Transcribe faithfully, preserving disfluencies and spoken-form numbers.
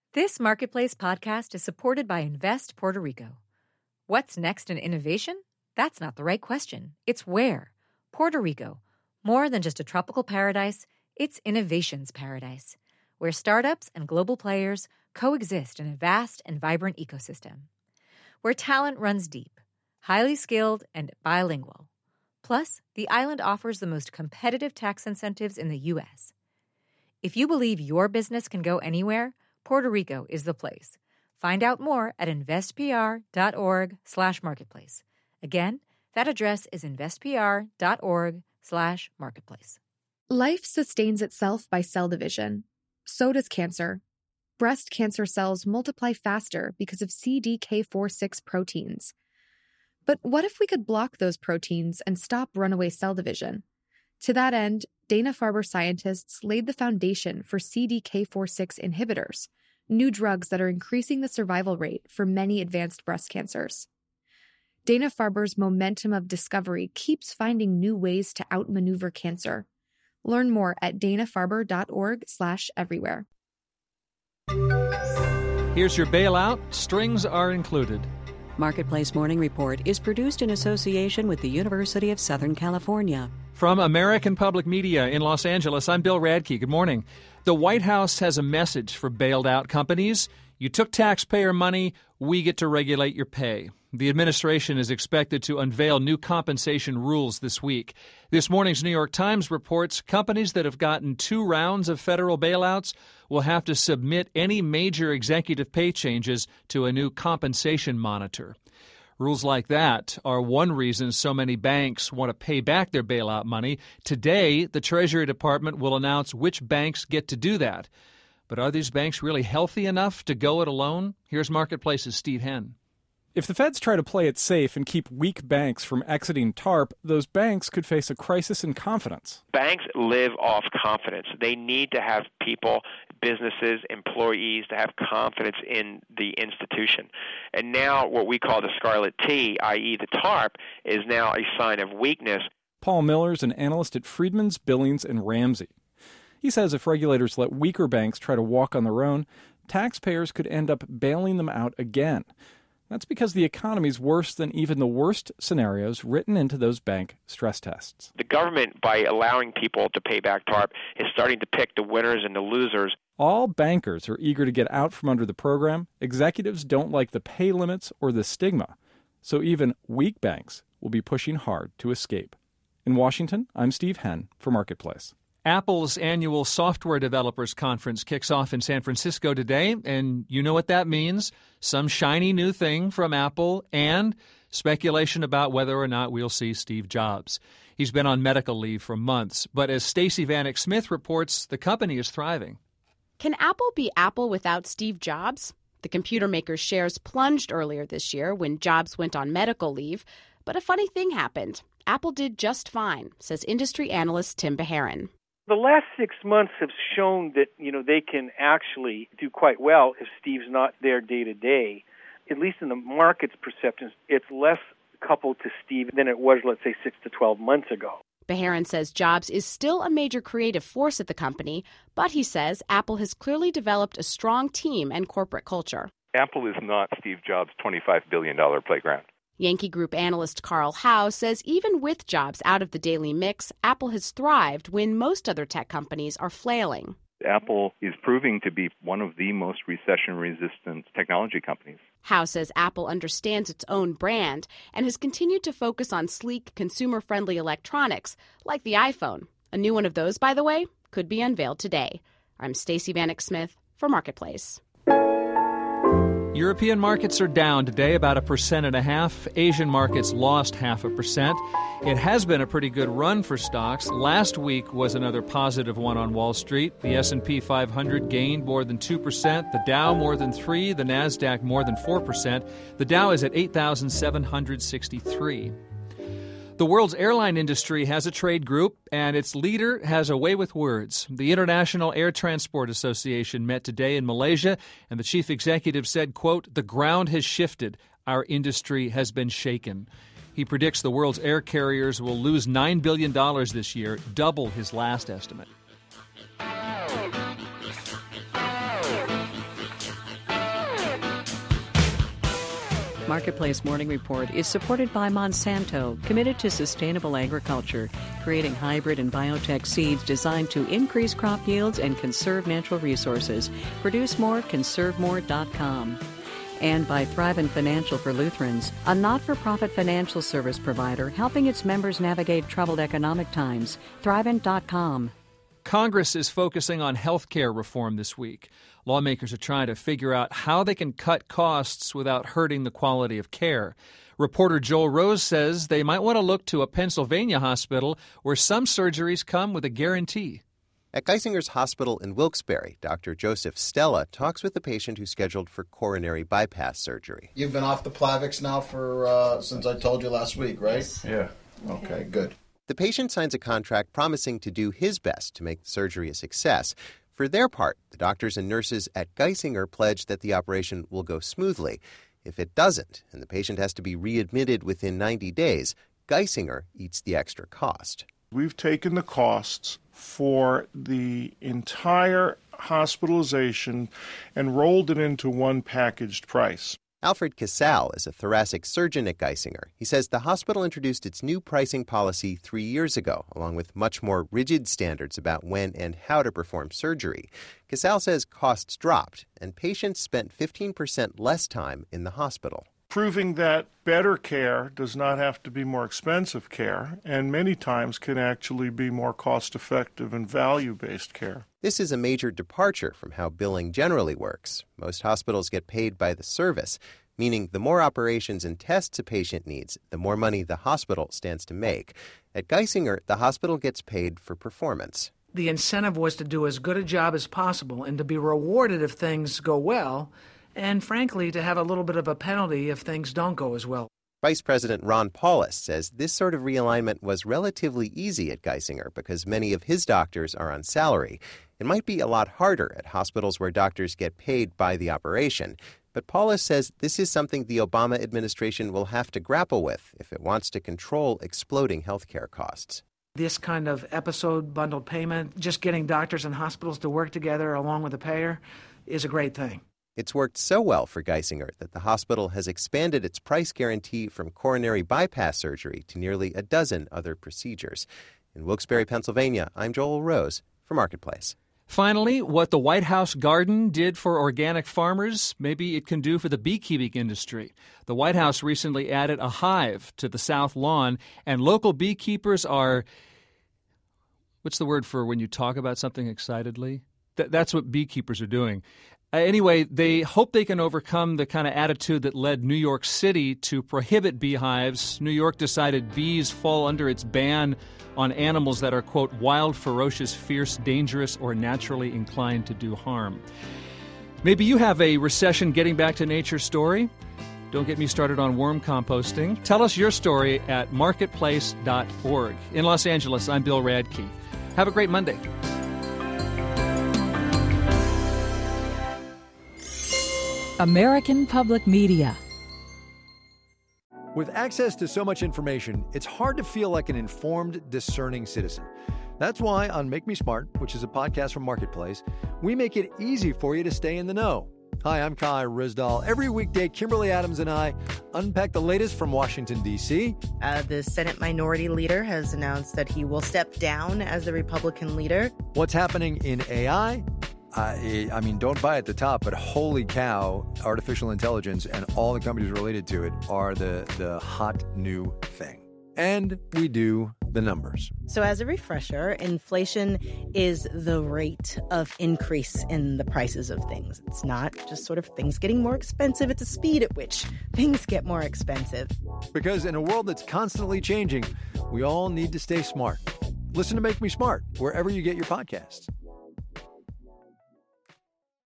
This Marketplace podcast is supported by Invest Puerto Rico. What's next in innovation? That's not the right question. It's where. Puerto Rico. More than just a tropical paradise, it's innovation's paradise, where startups and global players coexist in a vast and vibrant ecosystem. Where talent runs deep, highly skilled, and bilingual. Plus, the island offers the most competitive tax incentives in the U S. If you believe your business can go anywhere, Puerto Rico is the place. Find out more at investpr.org slash marketplace. Again, that address is investpr.org slash marketplace. Life sustains itself by cell division. So does cancer. Breast cancer cells multiply faster because of C D K four six proteins. But what if we could block those proteins and stop runaway cell division? To that end, Dana-Farber scientists laid the foundation for C D K four six inhibitors, new drugs that are increasing the survival rate for many advanced breast cancers. Dana-Farber's momentum of discovery keeps finding new ways to outmaneuver cancer. Learn more at danafarber.org slash everywhere. Here's your bailout. Strings are included. Marketplace Morning Report is produced in association with the University of Southern California. From American Public Media in Los Angeles, I'm Bill Radke. Good morning. The White House has a message for bailed-out companies. You took taxpayer money, we get to regulate your pay. The administration is expected to unveil new compensation rules this week. This morning's New York Times reports companies that have gotten two rounds of federal bailouts will have to submit any major executive pay changes to a new compensation monitor. Rules like that are one reason so many banks want to pay back their bailout money. Today, the Treasury Department will announce which banks get to do that. But are these banks really healthy enough to go it alone? Here's Marketplace's Steve Henn. If the feds try to play it safe and keep weak banks from exiting TARP, those banks could face a crisis in confidence. Banks live off confidence. They need to have people, businesses, employees to have confidence in the institution. And now what we call the scarlet T, that is the TARP, is now a sign of weakness. Paul Miller is an analyst at Friedman's, Billings, and Ramsey. He says if regulators let weaker banks try to walk on their own, taxpayers could end up bailing them out again. That's because the economy's worse than even the worst scenarios written into those bank stress tests. The government, by allowing people to pay back TARP, is starting to pick the winners and the losers. All bankers are eager to get out from under the program. Executives don't like the pay limits or the stigma. So even weak banks will be pushing hard to escape. In Washington, I'm Steve Henn for Marketplace. Apple's annual Software Developers Conference kicks off in San Francisco today, and you know what that means. Some shiny new thing from Apple and speculation about whether or not we'll see Steve Jobs. He's been on medical leave for months, but as Stacey Vanek Smith reports, the company is thriving. Can Apple be Apple without Steve Jobs? The computer maker's shares plunged earlier this year when Jobs went on medical leave, but a funny thing happened. Apple did just fine, says industry analyst Tim Beharin. The last six months have shown that, you know, they can actually do quite well if Steve's not there day to day. At least in the market's perception, it's less coupled to Steve than it was, let's say, six to twelve months ago. Beharin says Jobs is still a major creative force at the company, but he says Apple has clearly developed a strong team and corporate culture. Apple is not Steve Jobs' twenty-five billion dollars playground. Yankee Group analyst Carl Howe says even with Jobs out of the daily mix, Apple has thrived when most other tech companies are flailing. Apple is proving to be one of the most recession-resistant technology companies. Howe says Apple understands its own brand and has continued to focus on sleek, consumer-friendly electronics, like the iPhone. A new one of those, by the way, could be unveiled today. I'm Stacey Vanek Smith for Marketplace. European markets are down today about a percent and a half. Asian markets lost half a percent. It has been a pretty good run for stocks. Last week was another positive one on Wall Street. The S and P five hundred gained more than two percent. The Dow more than three percent. The NASDAQ more than four percent. The Dow is at eight thousand seven hundred sixty-three. The world's airline industry has a trade group, and its leader has a way with words. The International Air Transport Association met today in Malaysia, and the chief executive said, quote, "The ground has shifted. Our industry has been shaken." He predicts the world's air carriers will lose nine billion dollars this year, double his last estimate. Marketplace Morning Report is supported by Monsanto, committed to sustainable agriculture, creating hybrid and biotech seeds designed to increase crop yields and conserve natural resources. Produce more, conserve more dot com. And by Thrivent Financial for Lutherans, a not-for-profit financial service provider helping its members navigate troubled economic times. Thrivent dot com. Congress is focusing on health care reform this week. Lawmakers are trying to figure out how they can cut costs without hurting the quality of care. Reporter Joel Rose says they might want to look to a Pennsylvania hospital where some surgeries come with a guarantee. At Geisinger's Hospital in Wilkes-Barre, Doctor Joseph Stella talks with the patient who's scheduled for coronary bypass surgery. You've been off the Plavix now for uh, since I told you last week, right? Yes. Yeah. Okay, good. The patient signs a contract promising to do his best to make the surgery a success. For their part, the doctors and nurses at Geisinger pledge that the operation will go smoothly. If it doesn't, and the patient has to be readmitted within ninety days, Geisinger eats the extra cost. We've taken the costs for the entire hospitalization and rolled it into one packaged price. Alfred Casal is a thoracic surgeon at Geisinger. He says the hospital introduced its new pricing policy three years ago, along with much more rigid standards about when and how to perform surgery. Casal says costs dropped, and patients spent fifteen percent less time in the hospital. Proving that better care does not have to be more expensive care, and many times can actually be more cost-effective and value-based care. This is a major departure from how billing generally works. Most hospitals get paid by the service, meaning the more operations and tests a patient needs, the more money the hospital stands to make. At Geisinger, the hospital gets paid for performance. The incentive was to do as good a job as possible and to be rewarded if things go well, and frankly, to have a little bit of a penalty if things don't go as well. Vice President Ron Paulus says this sort of realignment was relatively easy at Geisinger because many of his doctors are on salary. It might be a lot harder at hospitals where doctors get paid by the operation. But Paulus says this is something the Obama administration will have to grapple with if it wants to control exploding health care costs. This kind of episode bundled payment, just getting doctors and hospitals to work together along with the payer, is a great thing. It's worked so well for Geisinger that the hospital has expanded its price guarantee from coronary bypass surgery to nearly a dozen other procedures. In Wilkes-Barre, Pennsylvania, I'm Joel Rose for Marketplace. Finally, what the White House garden did for organic farmers, maybe it can do for the beekeeping industry. The White House recently added a hive to the South Lawn, and local beekeepers are, what's the word for when you talk about something excitedly? Th- that's what beekeepers are doing. Uh, anyway, they hope they can overcome the kind of attitude that led New York City to prohibit beehives. New York decided bees fall under its ban on animals that are, quote, wild, ferocious, fierce, dangerous, or naturally inclined to do harm. Maybe you have a recession getting back to nature story. Don't get me started on worm composting. Tell us your story at marketplace dot org. In Los Angeles, I'm Bill Radke. Have a great Monday. American Public Media. With access to so much information, it's hard to feel like an informed, discerning citizen. That's why on Make Me Smart, which is a podcast from Marketplace, we make it easy for you to stay in the know. Hi, I'm Kai Rizdal. Every weekday, Kimberly Adams and I unpack the latest from Washington, D C. Uh, the Senate Minority Leader has announced that he will step down as the Republican leader. What's happening in A I? I, I mean, don't buy at the top, but holy cow, artificial intelligence and all the companies related to it are the, the hot new thing. And we do the numbers. So as a refresher, inflation is the rate of increase in the prices of things. It's not just sort of things getting more expensive. It's a speed at which things get more expensive. Because in a world that's constantly changing, we all need to stay smart. Listen to Make Me Smart wherever you get your podcasts.